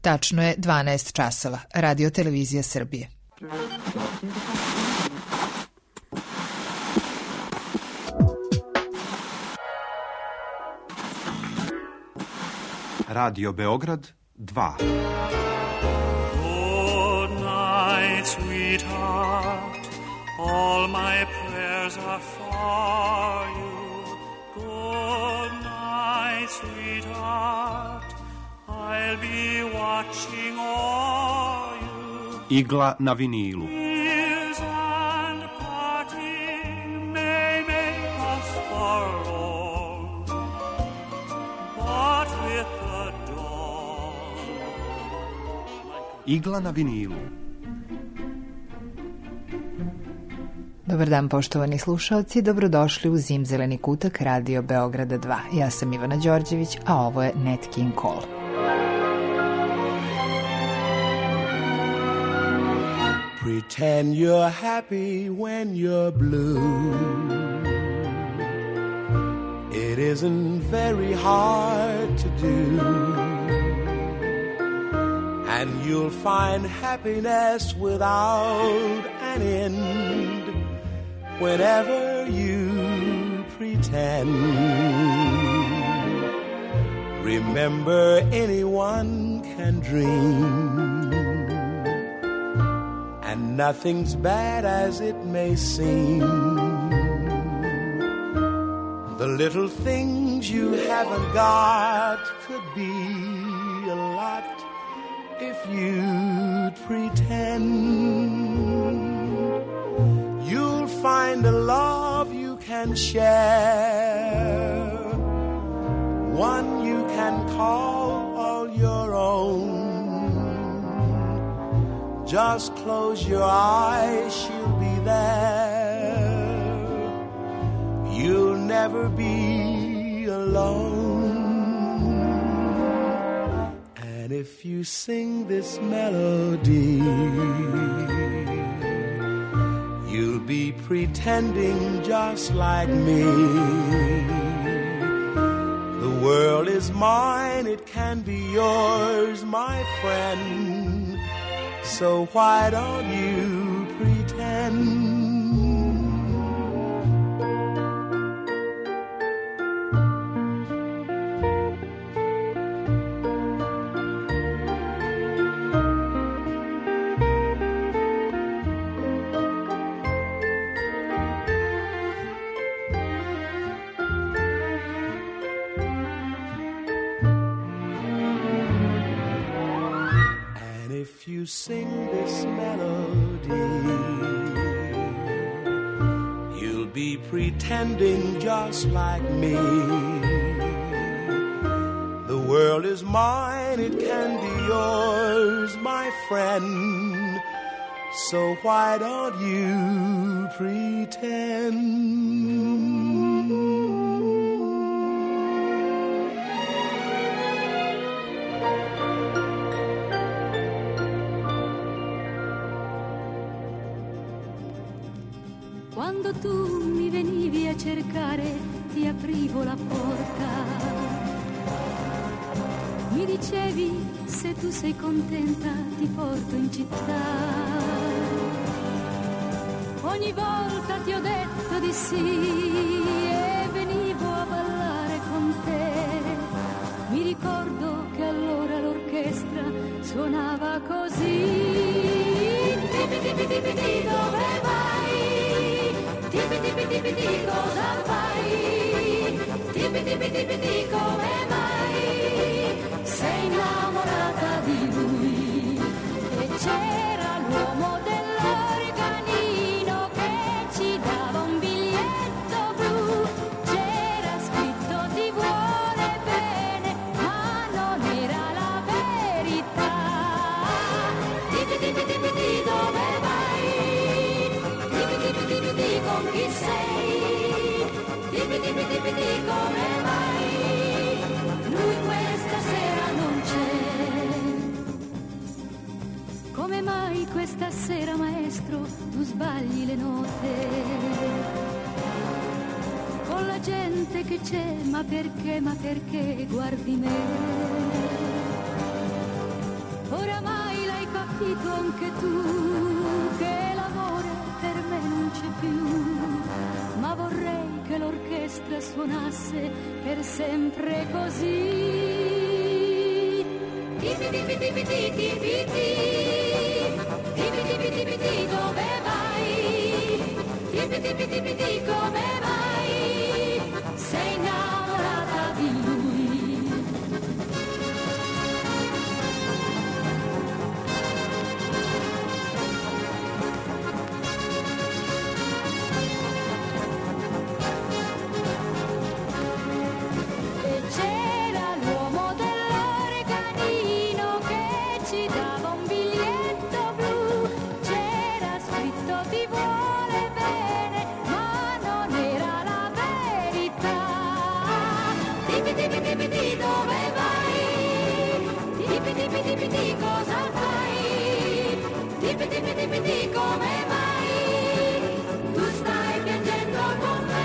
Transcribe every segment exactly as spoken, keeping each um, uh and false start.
Tačno je dvanaest časova. Radio Televizija Srbije. Radio Beograd dva. Good night, sweetheart. All my prayers are for you. Good night, sweetheart. I'll be watching all you. Igla na vinilu. Tears and parting may make us forlorn, but with the dawn. Igla na vinilu. Dobar dan, poštovani slušalci, dobrodošli u Zimzeleni kutak Radio Beograda dva. Ja sam Ivana Đorđević, a ovo je Nat King Cole. Pretend you're happy when you're blue. It isn't very hard to do. And you'll find happiness without an end whenever you pretend. Remember, anyone can dream, and nothing's bad as it may seem. The little things you haven't got could be a lot if you'd pretend. You'll find a love you can share, one you can call all your own. Just close your eyes, she'll be there. You'll never be alone. And if you sing this melody, you'll be pretending just like me. The world is mine, it can be yours, my friend. So why don't you pretend? If you sing this melody, you'll be pretending just like me. The world is mine, it can be yours, my friend. So why don't you pretend? Quando tu mi venivi a cercare, ti aprivo la porta. Mi dicevi, se tu sei contenta, ti porto in città. Ogni volta ti ho detto di sì e venivo a ballare con te. Mi ricordo che allora l'orchestra suonava così. Tipi tipi tipi ti, dove vai? Tipi tipi tipi ti, cosa fai? Tipi tipi tipi ti, come mai? Sei innamorata di lui. E c'era l'uomo dell'organino che ci dava un biglietto blu. C'era scritto ti vuole bene, ma non era la verità. Tipi tipi tipi ti, dove vai? Tipi tipi tipi ti, con chi sei? Tipi tipi tipi ti, come mai? Lui questa sera non c'è. Come mai questa sera, maestro, tu sbagli le note? Con la gente che c'è, ma perché, ma perché guardi me? capito anche tu che l'amore per me non c'è più, ma vorrei che l'orchestra suonasse per sempre così. Tipi tipi tipi tipi tipi, tipi tipi tipi tipi dove vai? Tipi tipi tipi tipi come vai? Sei innamorata di lui. Cosa fai? Tipi tipi tipi ti come mai? Tu stai piangendo con me.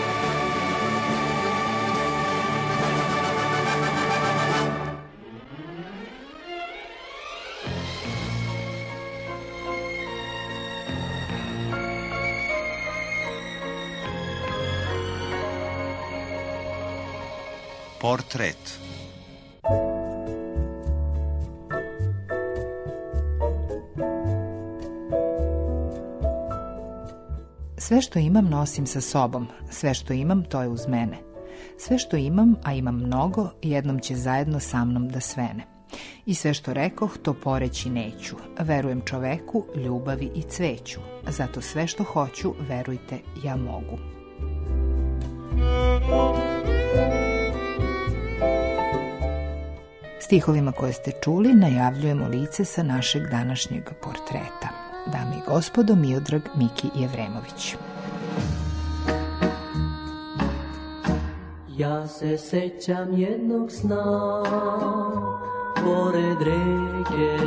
Portret. Sve što imam nosim sa sobom, sve što imam to je uz mene. Sve što imam, a imam mnogo, jednom će zajedno sa mnom da svene. I sve što rekoh, to poreći neću. Verujem čoveku, ljubavi i cveću. Zato sve što hoću, verujte, ja mogu. Stihovima koje ste čuli najavljujemo lice sa našeg današnjeg portreta. Dame i gospodo, Miodrag Miki Jevremović. Ja se sećam jednog sna pored reke,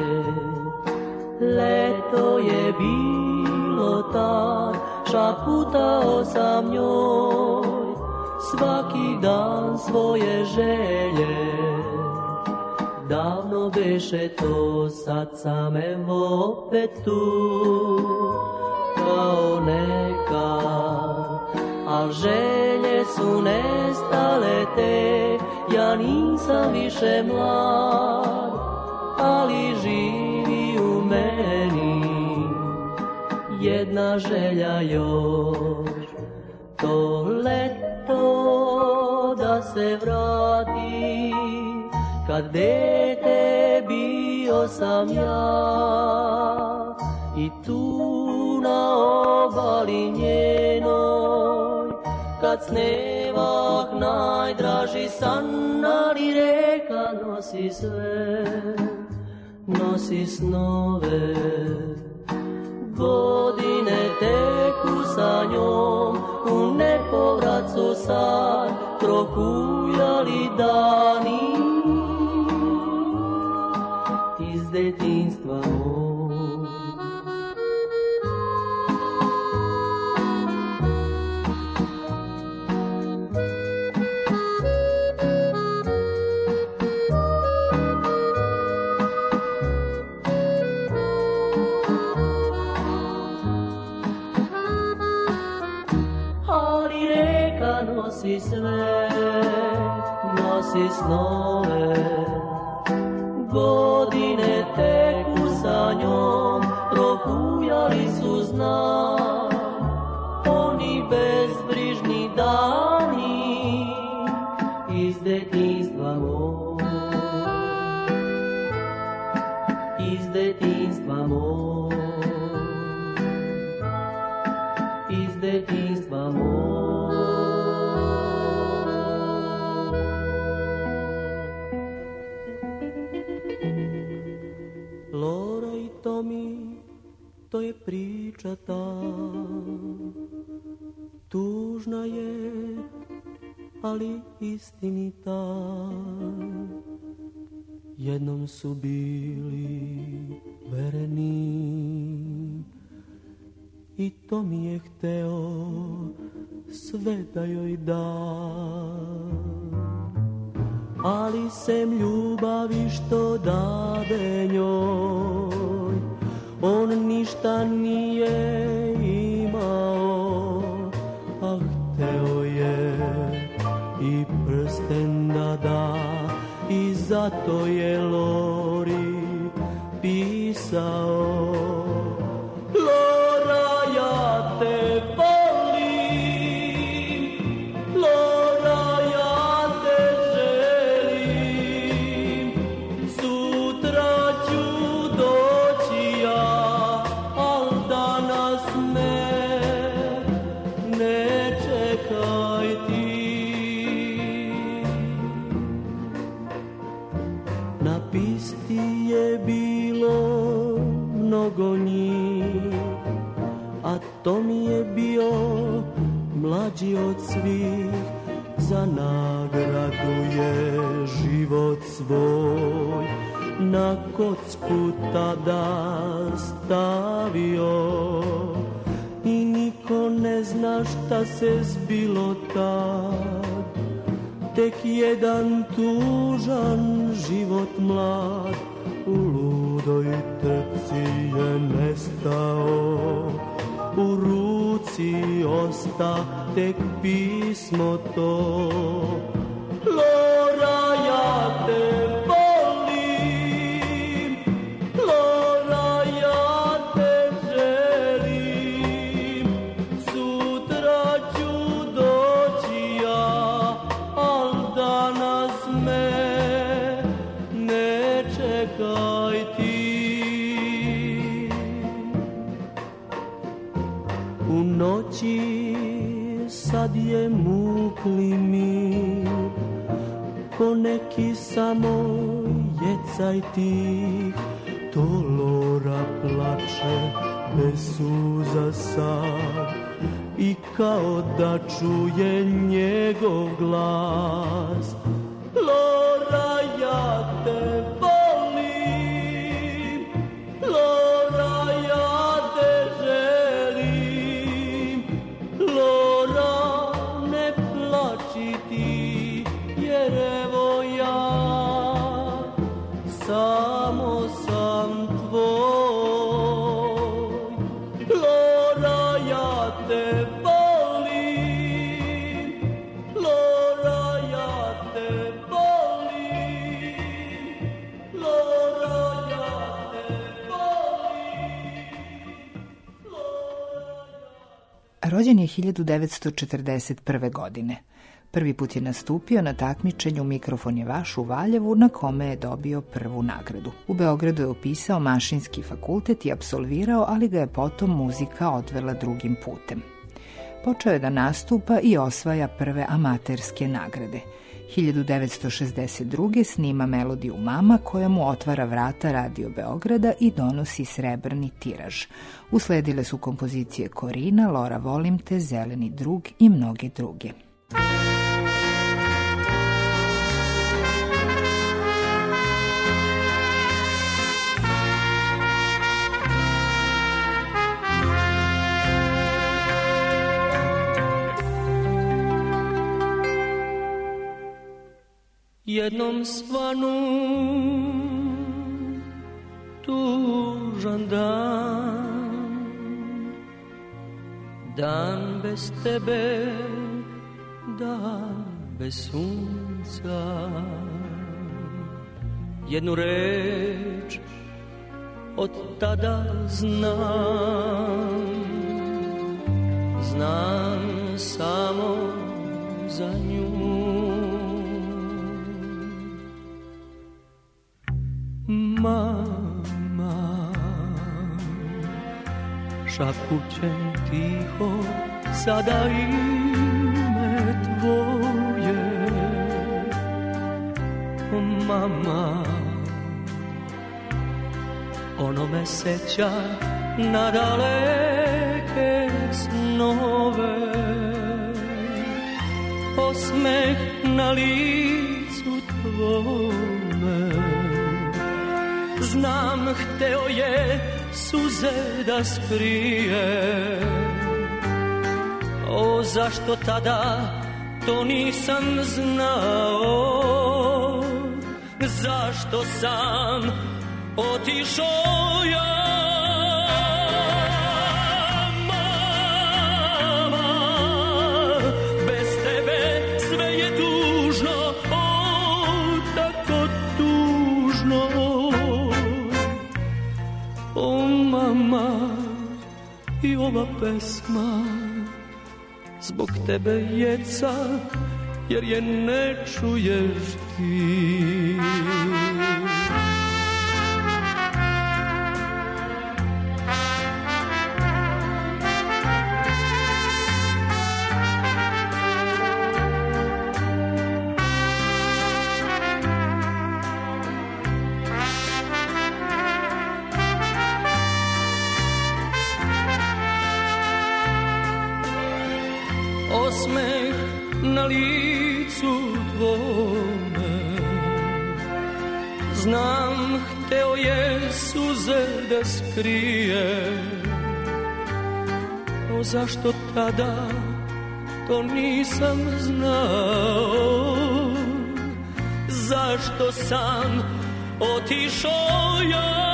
leto je bilo tad, šaputao sam njoj svaki dan svoje želje. Davno beše to, sad sam evo opet tu, kao nekad, al želje su nestale te, ja nisam više mlad, ali živi u meni jedna želja još, to leto da se vrati, kad dete bio sam ja i tu na obali njenoj, kad snevah najdraži san, ali reka nosi sve, nosi snove. Godine teku sa njom, u nepovrat su sad prokujali dani iz detinjstva moj. Ali reka nosi sve, nosi snove. Godine teku sa njom, prohujali su znak, oni bezbrižni dani iz detinjstva moj, iz detinjstva moj, iz detinjstva moj. Lora i Tomi, to je priča ta, tužna je, ali istinita. Jednom su bili vereni i Tomi je hteo sve da joj da. Ali sem ljubavi što dade njoj, ništa nije imao, a hteo je i prsten da da, i zato je Lori pisao. Lora, ja te volim, Lora, ja te želim, sutra ću doći ja, al danas me ne čekaj ti. Na pisti je bilo mnogo njih, a Tom je bio mlađi od svih, za nagradu je život svoj na kocku tada stavio. I niko ne zna šta se zbilo tad, tek jedan tužan život mlad u ludoj trci je nestao. U ruci osta tek pismo to. Lora, ja te volim, Lora, ja te želim, sutra ću doći ja, al danas me ne čekaj ti. U noći sad je mukli mir, ko neki samo jecaj tih, to Lora plače bez suza sad, i kao da čuje njegov glas. Lora, ja te volim, Lora, ja te želim, Lora, ne plači ti, jer evo ja samo sam tvoj. Lora, ja te volim, Lora, ja te volim, Lora, ja te volim, Lora, ja... Rođen je hiljadu devetsto četrdeset prve. godine. Prvi put je nastupio na takmičenju Mikrofon je vaš u Valjevu, na kome je dobio prvu nagradu. U Beogradu je upisao Mašinski fakultet i apsolvirao, ali ga je potom muzika odvela drugim putem. Počeo je da nastupa i osvaja prve amaterske nagrade. hiljadu devetsto šezdeset druge. snima melodiju Mama, koja mu otvara vrata Radio Beograda i donosi srebrni tiraž. Usledile su kompozicije Korina, Lora volim te, Zeleni drug i mnoge druge. Jednom svanu tužan dan, dan bez tebe, dan bez sunca. Jednu reč od tada znam, znam samo za nju. Mama, šapućem tiho sada ime tvoje. Mama, ono me seća na daleke snove, osmeh na licu tvome. Znam, hteo je suze da skrije. O, zašto tada to nisam znao? Zašto sam otišao ja? mama, i ova pesma zbog tebe jeca, jer je ne čuješ ti. Osmeh na licu tvome, znam, hteo je suze da skrije. O, zašto tada to nisam znao? Zašto sam otišao ja?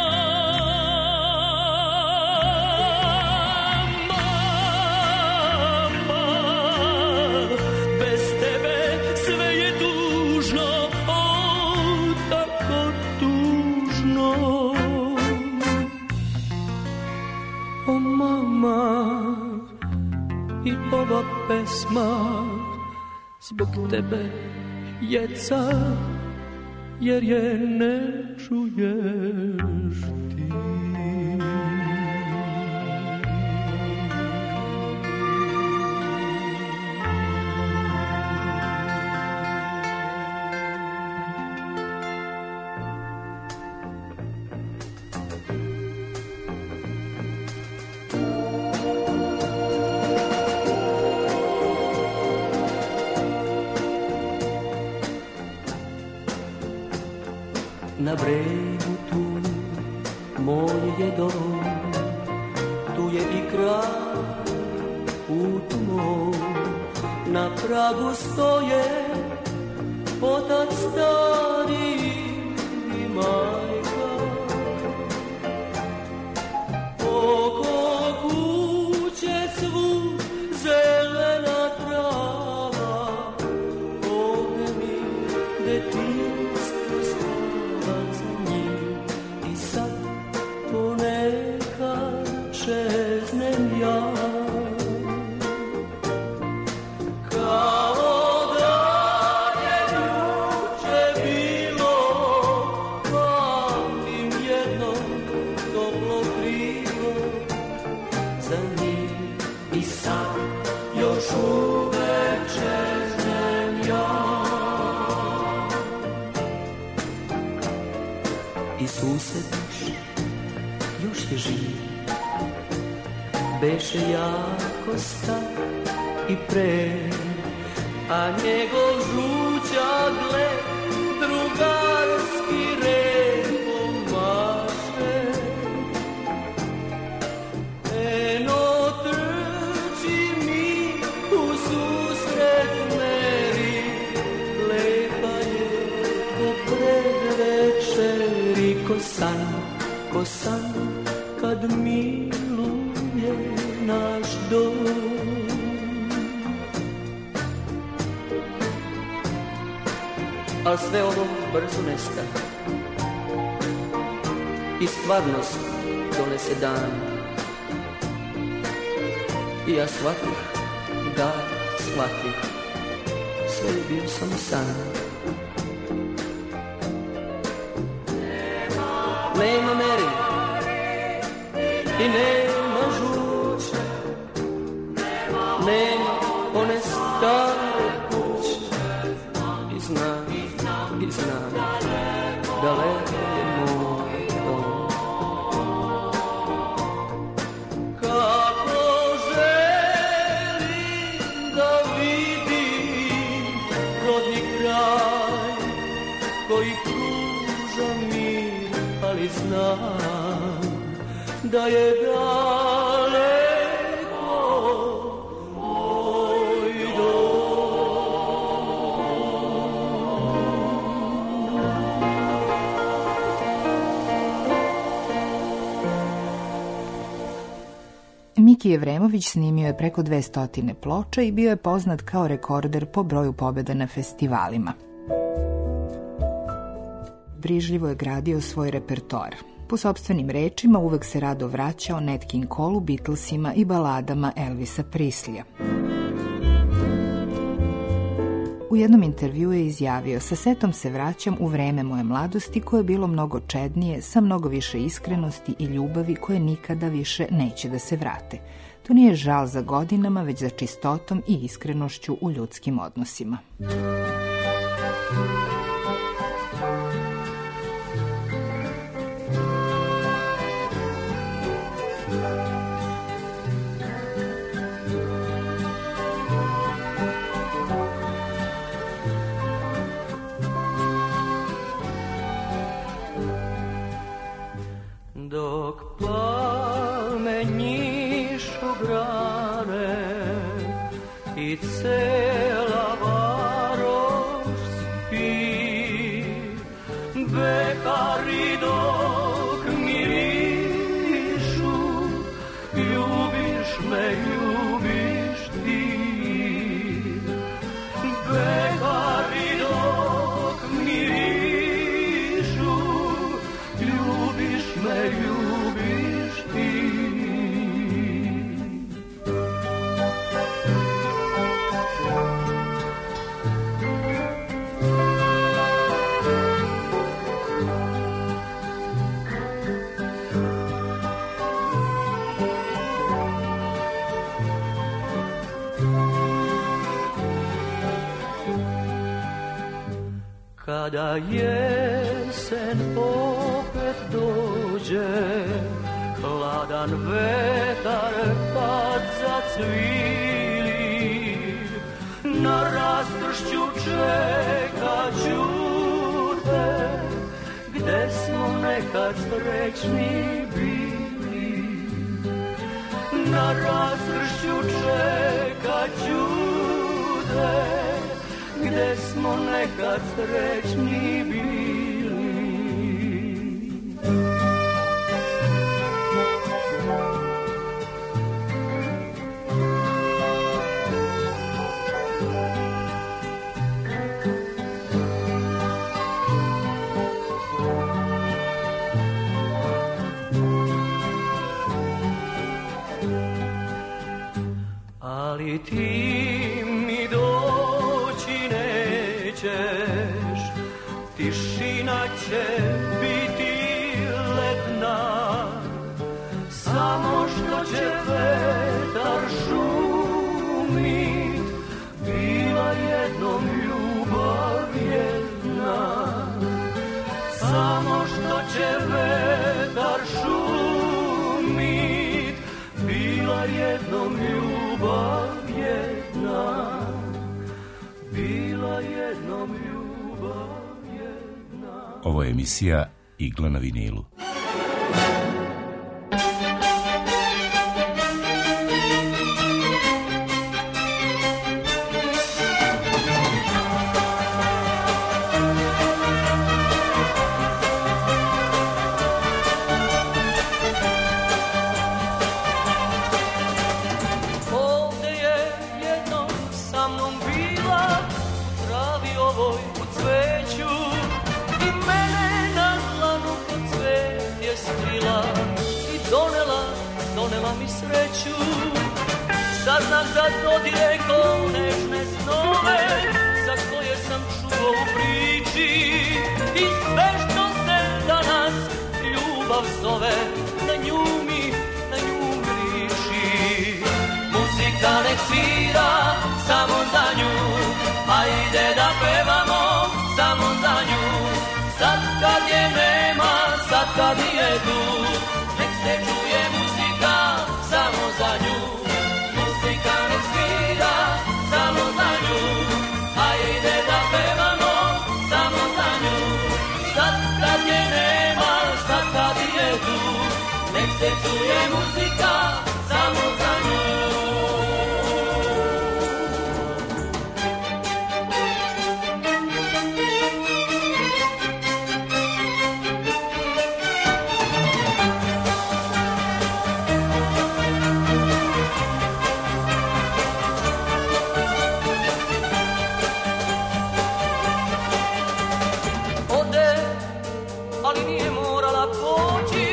I ova pesma zbog tebe jeca, jer je ne čuješ ti. Na bregu tu moj je dom, tu je i kraj put moj. Na pragu stoje otac stari i majka. Oko kuće svu zelena trava, ovdje mi detinjstvo i sad ponekad čeznem ja, kao da je juče bilo. Pamtim jedno toplo krilo za njim i sad još uvek čeznem ja. I sused još je živ, beše jako star i pre, a njegov žućak gle drugarski repom maše. Eno trči mi u susret meri, lepa je ko predvečeri, ko san, ko san kad miluje naš dom. Al sve ovo brzo nesta i stvarnost donese dan. I ja shvatih, da shvatih, sve je bio samo san. Nema Meri i nema žuće, nema one stare kuće. I znam, i znam, daleko je moj dom. Kako želim da vidim rodni kraj koji pruža mir, ali znam da je daleko moj dom. Miki Evremović snimio je preko dvestotine ploča i bio je poznat kao rekorder po broju pobjeda na festivalima. Brižljivo je gradio svoj repertoar. Po sopstvenim rečima uvek se rado vraćao Nat King Cole-u, Beatlesima i baladama Elvisa Preslija. U jednom intervjuu je izjavio: sa setom se vraćam u vreme moje mladosti koje je bilo mnogo čednije, sa mnogo više iskrenosti i ljubavi koje nikada više neće da se vrate. To nije žal za godinama, već za čistotom i iskrenošću u ljudskim odnosima. Dok palme njišu grane i cela varoš spi, bekari dok mirišu, ljubiš me, ljubiš ti. Bekari dok mirišu, ljubiš me, ljubiš ti. Kada jesen opet dođe, hladan vetar kad zacvili, na raskršću čekat ću te, gde smo nekad srećni bili. Na raskršću čekat ću te, gde smo nekad srećni bili. Ali ti mi doći nećeš, tišina će biti ledna, samo što će vetar šumit, bila jednom ljubav jedna. Samo što će vetar šumit, bila jednom ljubav jedna. Bila jednom ljubav jedna. Ovo je emisija Igla na vinilu. Saznam za dodire ko nežne snove, za koje sam čuo u priči, i sve što se danas ljubav zove, na nju mi, na nju mi liči. Muzika nek svira samo za nju, hajde da pevamo samo za nju. Sad kad je nema, sad kad je tu, nek se čuje muzika samo za nju. Muzika nek svira samo za nju, hajde da pevamo samo za nju. Sad kad je nema, sad kad je tu, nek se čuje muzika samo za nju. Ali nije morala poći,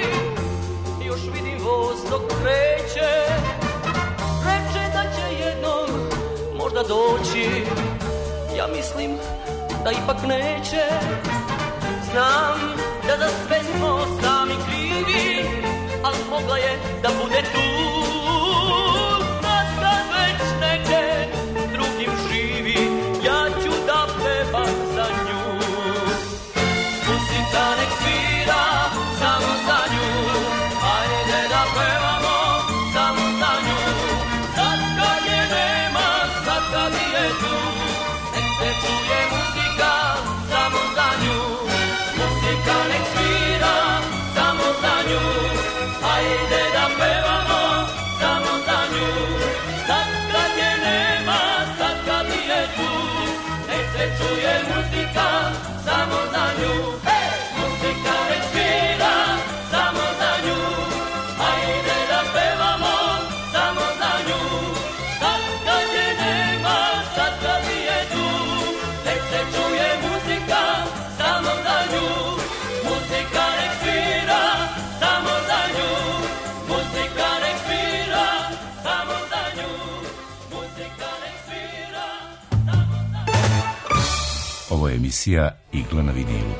što kreće. Reče da će jednom možda doći, ja mislim da ipak neće. Znam da za sve smo sami krivi, al mogla je da bude tu. Da kad već negde drugim živi, ja ću da pevam za nju. Muzika nek svira samo za nju, ajde da pevamo samo za nju. Sad kad je nema, sad kad je tu, nek se čuje muzika samo za nju. Muzika nek svira samo za nju, ajde da pevamo samo za nju. Sad kad je nema, sad kad je tu, nek se čuje muzika samo za nju. Hey! Muzika nek svira samo za nju, ajde da pevamo samo za nju. Sad kad je nema, sad kad je tu, nek se čuje muzika samo za nju. Muzika nek svira samo za nju, muzika nek svira samo za nju, muzika nek svira samo za nju. Ovo je emisija Igla na vinilu.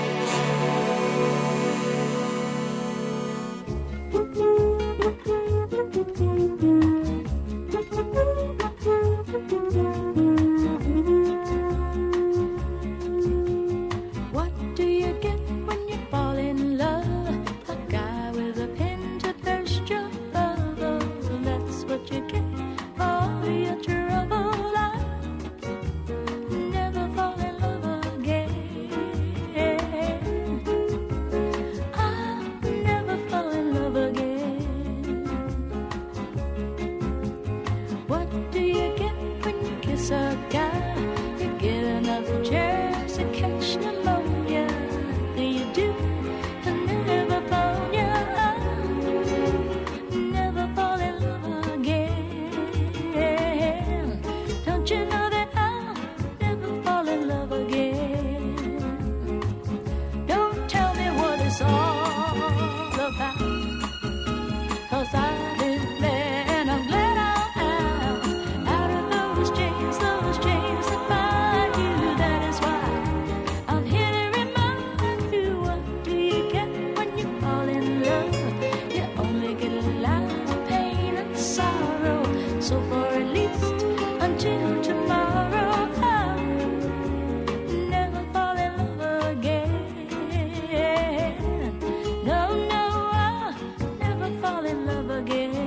What do you get when you fall in love? A guy with a pin to thirst your love. That's what you get for your trouble. I never fall in love again. I'll never fall in love again. What do you get when you kiss a guy? You get enough chairs to catch pneumonia. You do, and never fall, yeah, never fall in love again. Don't you know that I'll never fall in love again? Don't tell me what it's all about, 'cause I've been there and I'm glad I'm out, out of those chains, those chains that bind you. That is why I'm here to remind you. What do you get when you fall in love? You only get lies, pain and sorrow. So for at least until tomorrow, I'll never fall in love again. No, no, I'll never fall in love again.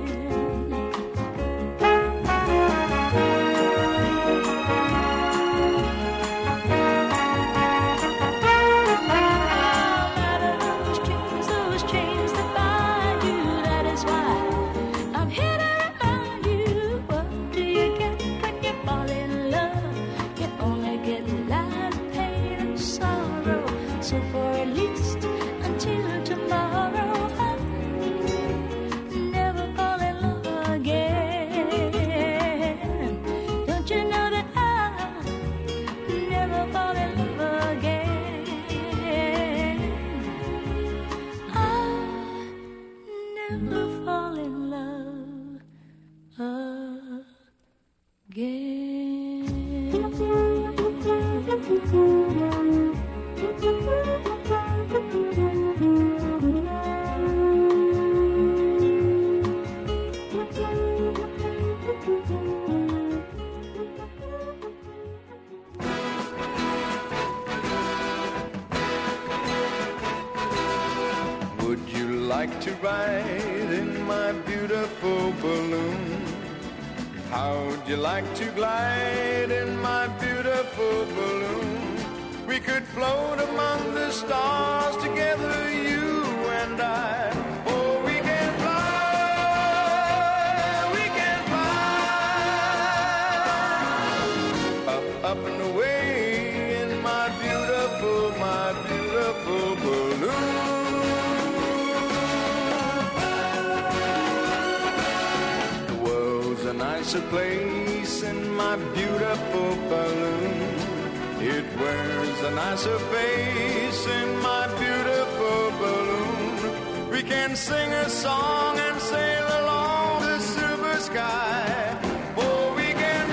Out of those chains, those chains that bind you. That is why I'm here to remind you. What do you get when you fall in love? You only get lies, pain and sorrow. So for at least until tomorrow, I'll never fall in love again. Don't you know that I'll never fall in love again? I'll never fall in love Would you like to ride in my beautiful balloon? How'd you like to glide in my beautiful balloon? We could float among the stars together, you and I. Oh, we can fly, we can fly. Up, up and away in my beautiful, my beautiful balloon. The world's a nicer place in my beautiful balloon. It wears a nicer face in my beautiful balloon. We can sing a song and and sail along the silver sky. For we can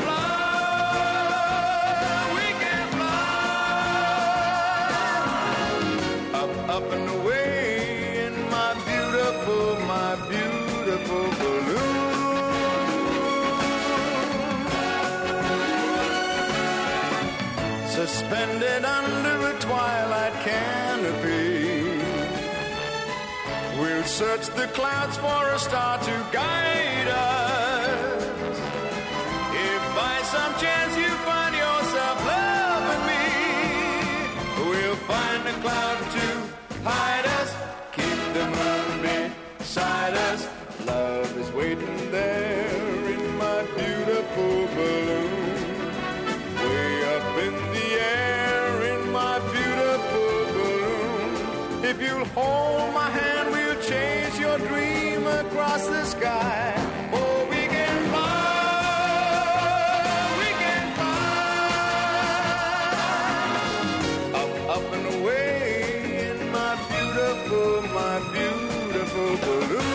fly, we can fly. Up, up and away in my beautiful, my beautiful balloon. Suspended under a twilight canopy, we'll search the clouds for a star to guide us. If by some chance you find yourself loving me, we'll find a cloud to hide us. Keep the moon beside us. Love is waiting there in my beautiful balloon. Way up in the air in my beautiful balloon. If you'll hold my hand, we'll chase your dream across the sky. Oh, we can fly, we can fly. Up, up and away in my beautiful, my beautiful balloon.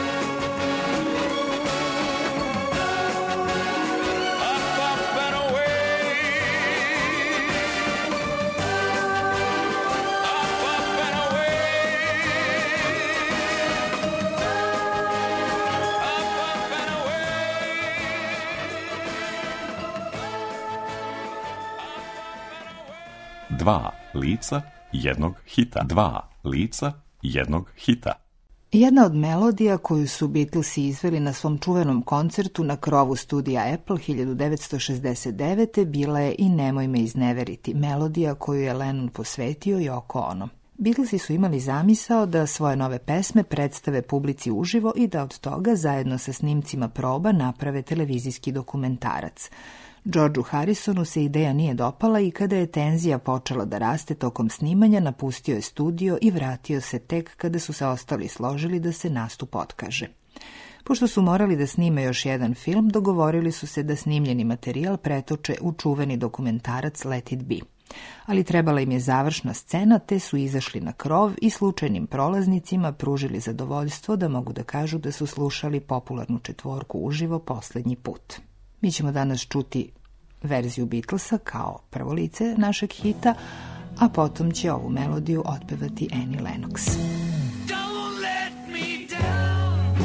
Dva lica jednog hita. Dva lica jednog hita. Jedna od melodija koju su Beatlesi izveli na svom čuvenom koncertu na krovu studija Apple hiljadu devetsto šezdeset devete bila je I Nemoj me izneveriti, melodija koju je Lennon posvetio Yoko Ono. Beatlesi su imali zamisao da svoje nove pesme predstave publici uživo i da od toga zajedno sa snimcima proba naprave televizijski dokumentarac. Georgeu Harrisonu se ideja nije dopala i kada je tenzija počela da raste tokom snimanja, napustio je studio i vratio se tek kada su se ostali složili da se nastup otkaže. Pošto su morali da snime još jedan film, dogovorili su se da snimljeni materijal pretoče u čuveni dokumentarac Let It Be. Ali trebala im je završna scena, te su izašli na krov i slučajnim prolaznicima pružili zadovoljstvo da mogu da kažu da su slušali popularnu četvorku uživo poslednji put. Mi ćemo danas čuti verziju Beatlesa kao prvo lice našeg hita, a potom će ovu melodiju otpevati Annie Lennox. Don't let me down.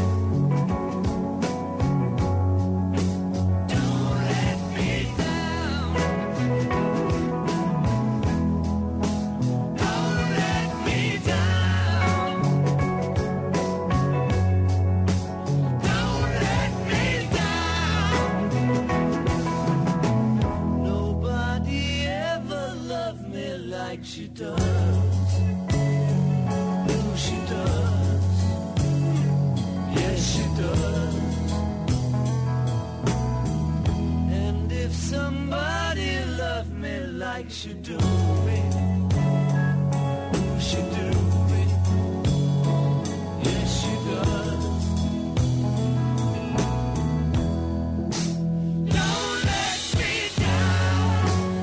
Don't let me down. Don't let me down. Don't let me down. Nobody ever loved me like she does. She does, yes she does. And if somebody loved me like she do me, she do me, yes she does. Don't let me down.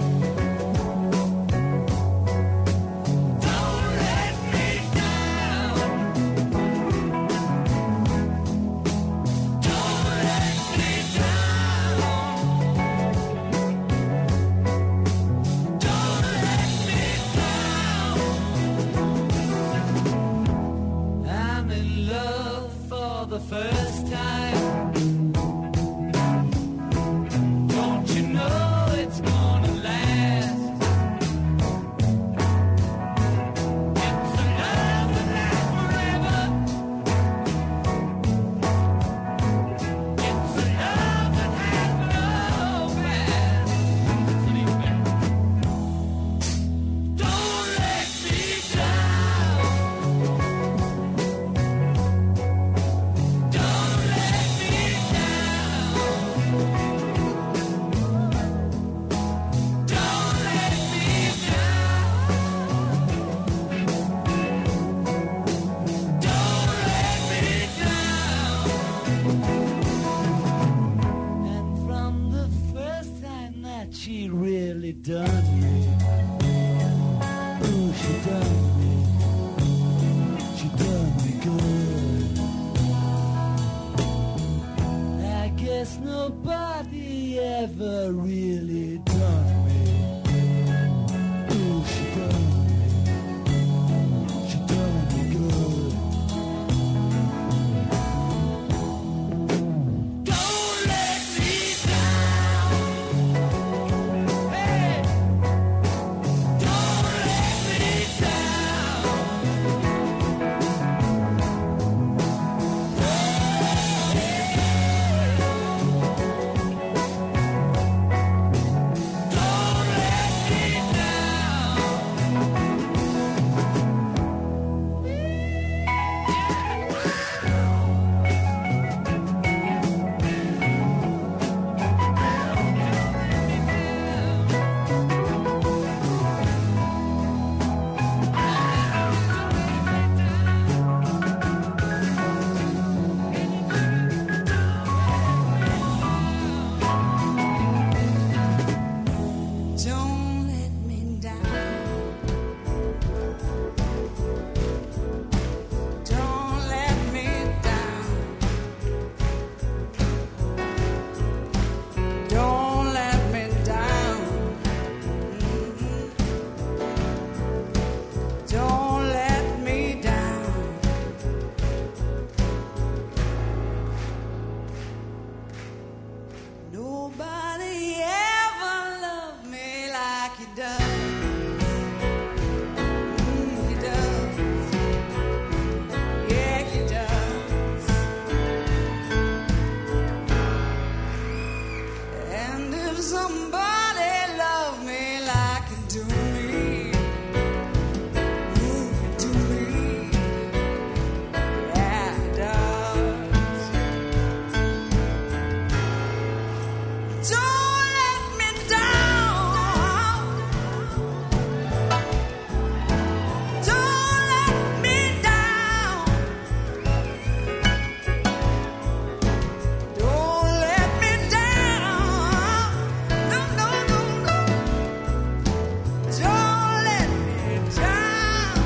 Don't let me down. Don't let me down. Don't let me down. I'm in love for the first time. Don't you know it's gonna last? It's a love that lasts forever. It's a love that has no past. Don't let me down. Don't let me down. Don't let me down. Don't let me down. And from the first time that she really done me, ooh, she done me, she done me good. never really done me. Ooh, she done me. She done me good. Don't let me down. Hey, don't let me down. Don't let me down. Don't let me down. Don't let me down. Mhm. Don't let me down. Nobody ever loved me like you does. Mm, you does. Yeah, you does. And if somebody loved me like you do me, ooh, you do me. Yeah, it does. Don't let me down. Don't let me down. Don't let me down. No, no, no, no. Don't let me down.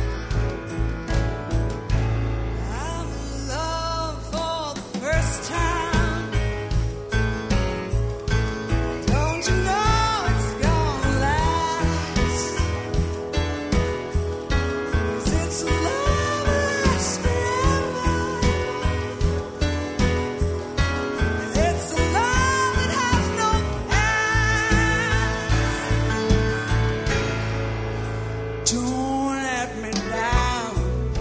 I'm in love for the first time. Don't you know it's gonna last? 'Cause it's a love that lasts forever. It's a love that has no past. Don't let me down.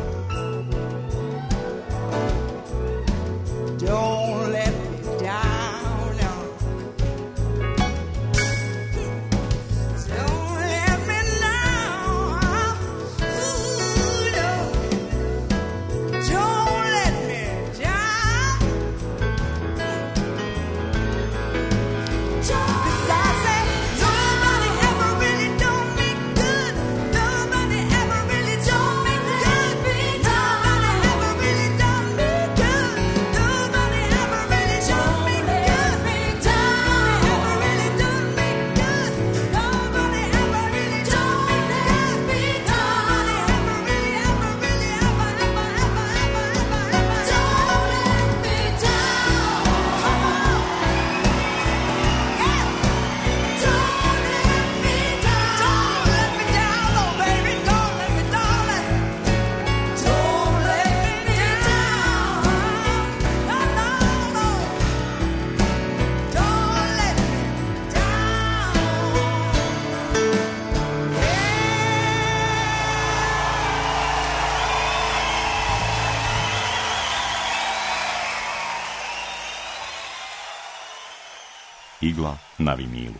Don't let me down. No. Don't let me down. Ooh, no. Don't let me down. 'Cause I say nobody ever really done me good. Nobody ever really done me good. Nobody ever really done me good. Nobody ever really done me good. Nobody ever really done me good. Nobody ever really done me good. Nobody ever really, ever really, ever, ever, ever, ever, ever, ever. Don't let me down. Come on. Yeah. Don't let me down. Don't let me down, oh baby. Don't let me down. Don't let me down. No, no, no. Don't let me down. Igla na vinilu.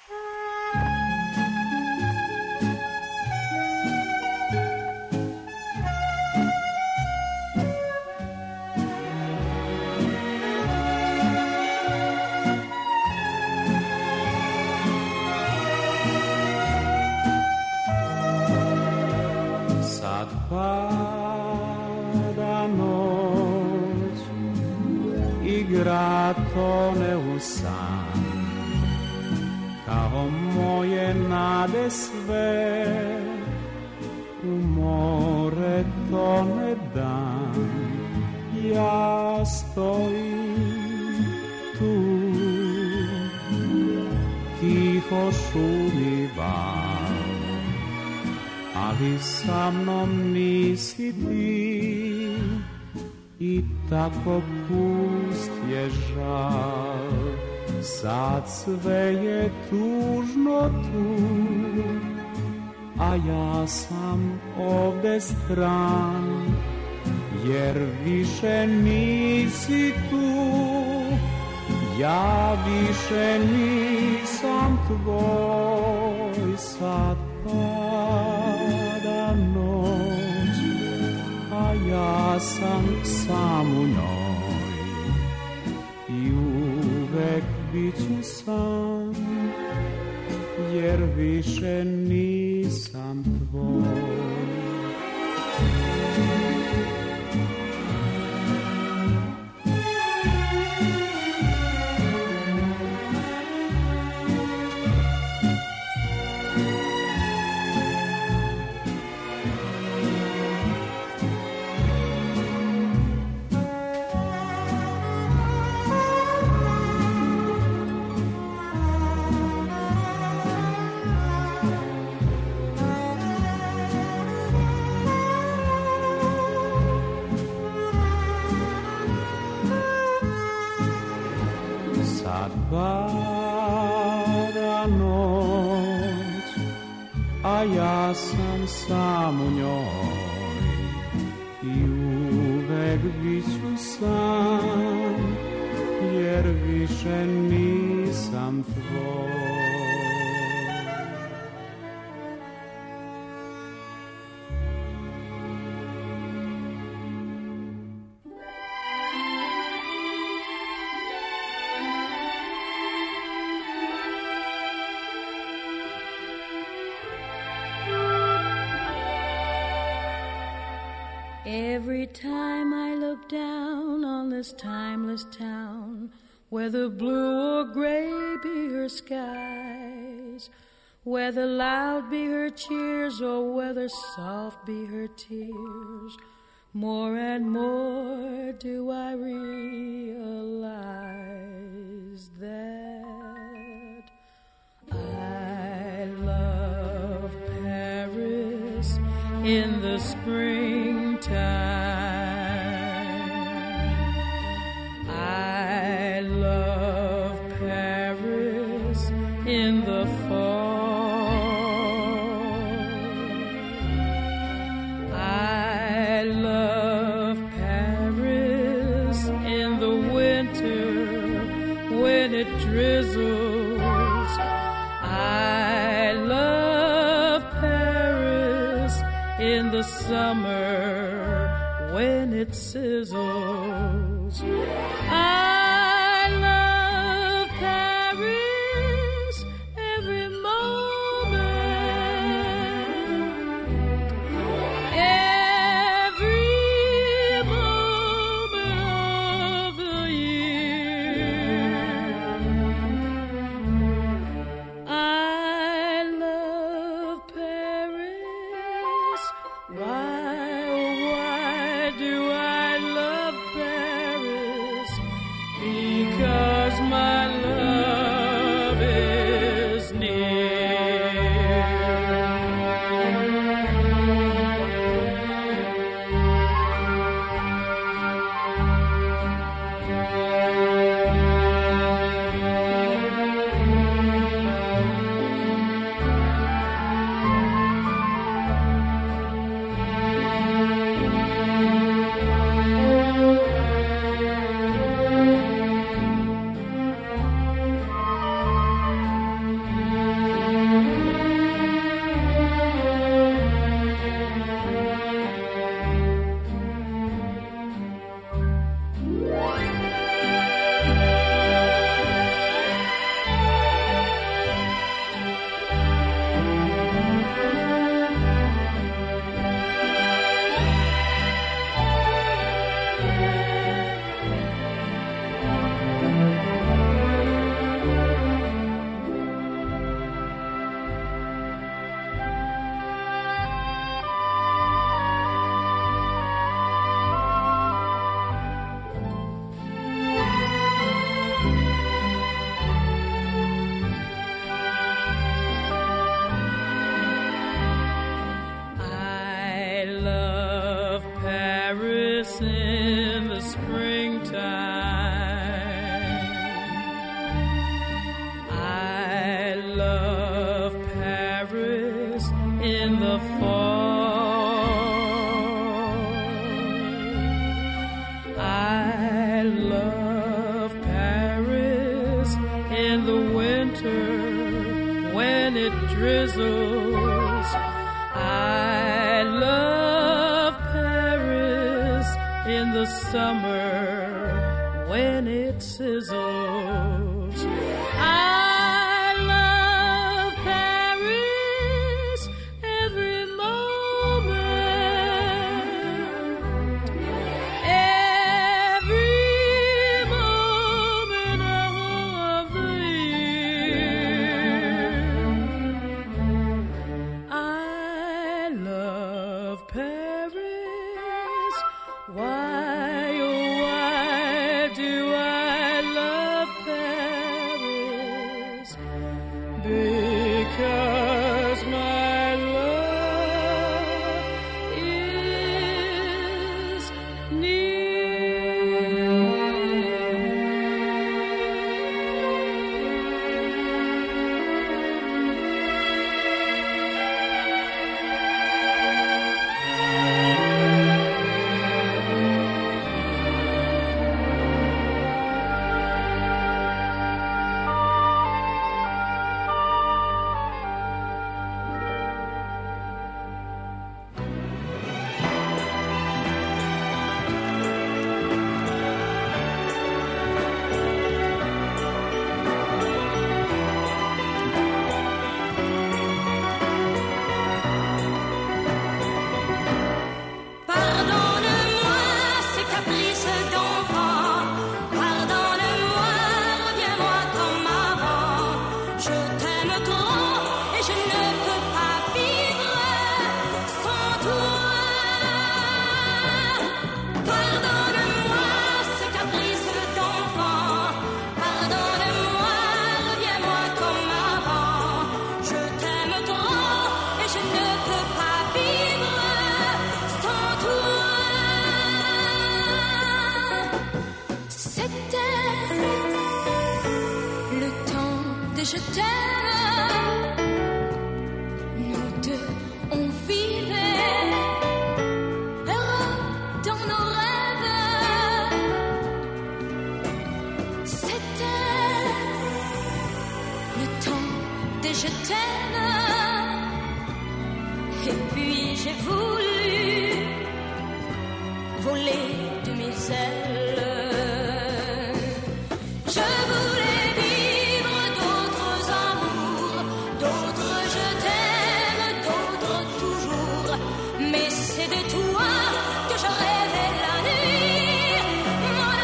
Sad pada noć, igra tone u san, kao moje nade sve, u more tone dan. Ja stojim tu šumi val, ali sa mnom nisi ti i tako pust je žal. Sad sve je tužno tu, a ja sam ovde stran, jer više nisi tu. Ja više nisam tvoj, sad pada noć, a ja sam sam u njoj i uvek bit ću sam, jer više nisam tvoj. Pada noć, a ja sam sam u njoj i uvek bit ću sam, jer više nisam tvoj. Every time I look down on this timeless town, whether blue or gray be her skies, whether loud be her cheers or whether soft be her tears, more and more do I realize that I love Paris in the springtime. I love Paris in the fall. I love Paris in the winter when it drizzles. I love Paris in the summer when it sizzles. I love Paris every moment, every moment of the year. I love Paris. Why, oh, why do I love Paris? in the springtime. I love Paris in the fall. I love Paris in the winter when it drizzles. I love Paris in the summer when it sizzles. I love Paris every moment, every moment of the year. I love Paris. Why, oh, why do I love Paris? Because my love is near. Pardonne-moi ces caprices d'enfant. Pardonne-moi, reviens-moi comme avant. Je t'aime trop et je ne peux pas vivre sans toi. Pardonne-moi ces caprices d'enfant. Pardonne-moi, reviens-moi comme avant. Je t'aime trop et je ne peux pas vivre sans toi. C'était le temps de je t'aime. Nous deux, on vivait heureux dans nos rêves. C'était le temps de je t'aime. Et puis j'ai voulu voler de mes ailes. Je voulais vivre d'autres amours, d'autres je t'aime, d'autres toujours. Mais c'est de toi que je rêvais la nuit, mon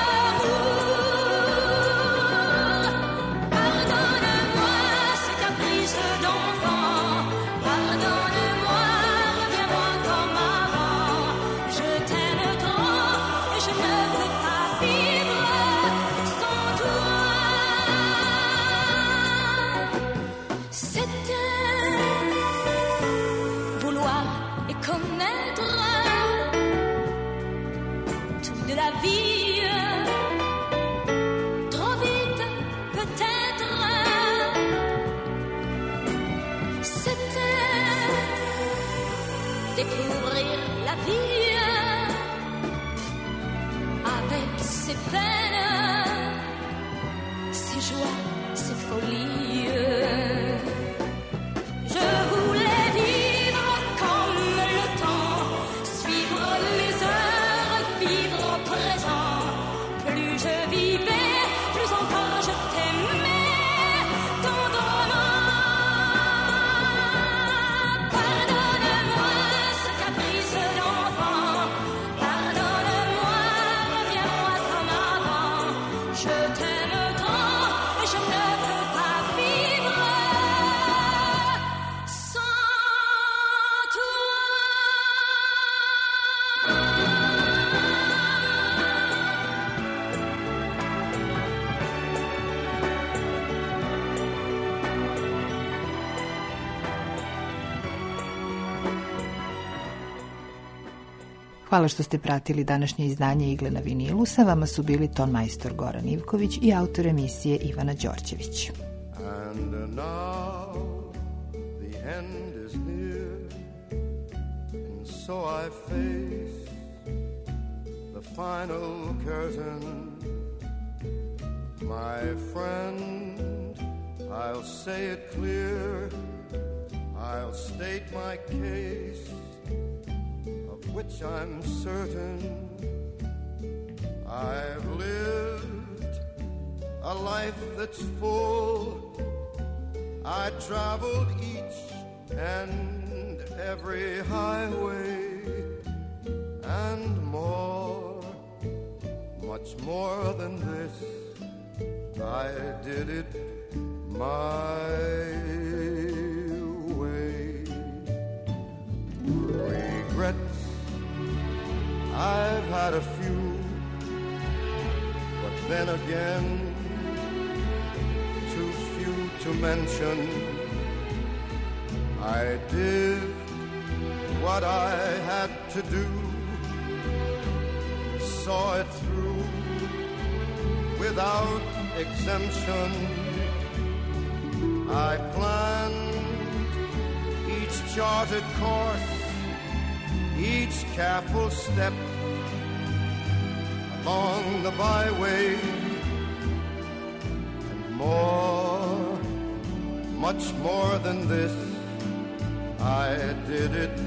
amour. Pardonne-moi ces caprices d'enfant. Pardonne-moi, reviens-moi comme avant. Je t'aime trop et je ne peux pas vivre sans toi. C'était vouloir et connaître tout de la vie. Trop vite, peut-être. C'était découvrir la vie avec ses peines, ses joies, ses folies. Je voulais vivre comme le temps, suivre les heures, vivre au présent. Plus je vivais, plus encore je t'aimais tendrement. Pardonne-moi ce caprice d'enfant. Pardonne-moi, reviens-moi comme avant. Je t'aime trop et je ne peux pas vivre sans toi. Hvala što ste pratili današnje izdanje Igle na vinilu. Sa vama su bili ton majstor Goran Ivković i autor emisije Ivana Đorđević. And now the end is near, and so I face the final curtain. My friend, I'll say it clear, I'll state my case, of which I'm certain. I've lived a life that's full. I traveled each and every highway and more, much more than this. I did it my way. Regrets, I've had a few, but then again, too few to mention. I did what I had to do, saw it through without exemption. I planned each charted course, each careful step along the byway, and more, much more than this, I did it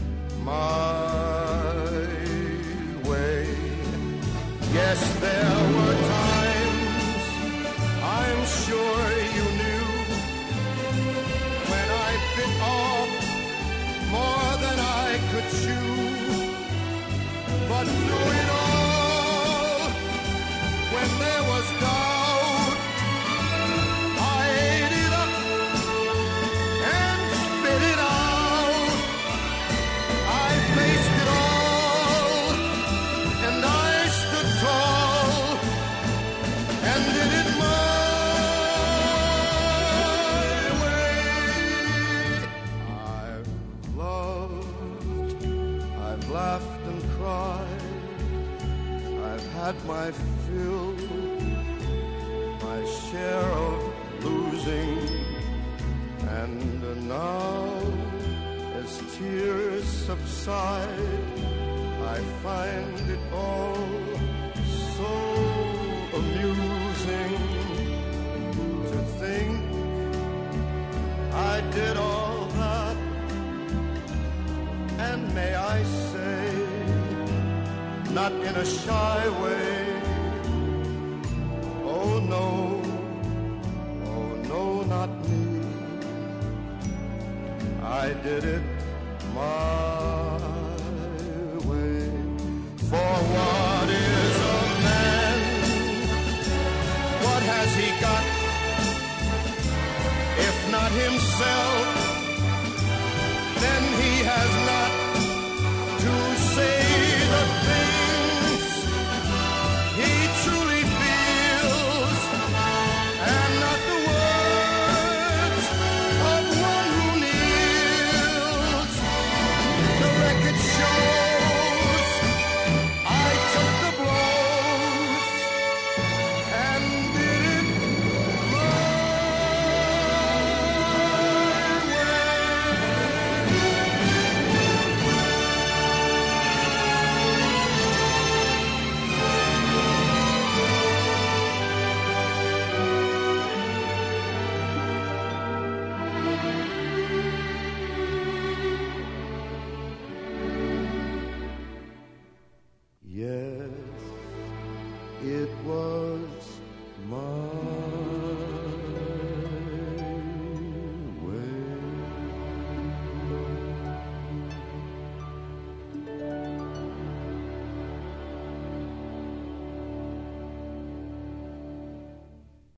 my way. Yes, there were times, I'm sure you knew, when I bit off more than I could chew. But through it all, when there was doubt, I ate it up and spit it out. I faced it all, and I stood tall and did it my way. I've loved, I've laughed and cried, I've had my fill, my share of losing, and now as tears subside, I find it all so amusing to think I did all that, and may I say, not in a shy way, oh no, oh no, not me, I did it my way. For what is a man? What has he got? If not himself, then he has not to say the things he truly feels, and not the words of one who kneels. The record shows I took the blows and did it my Yes, it was my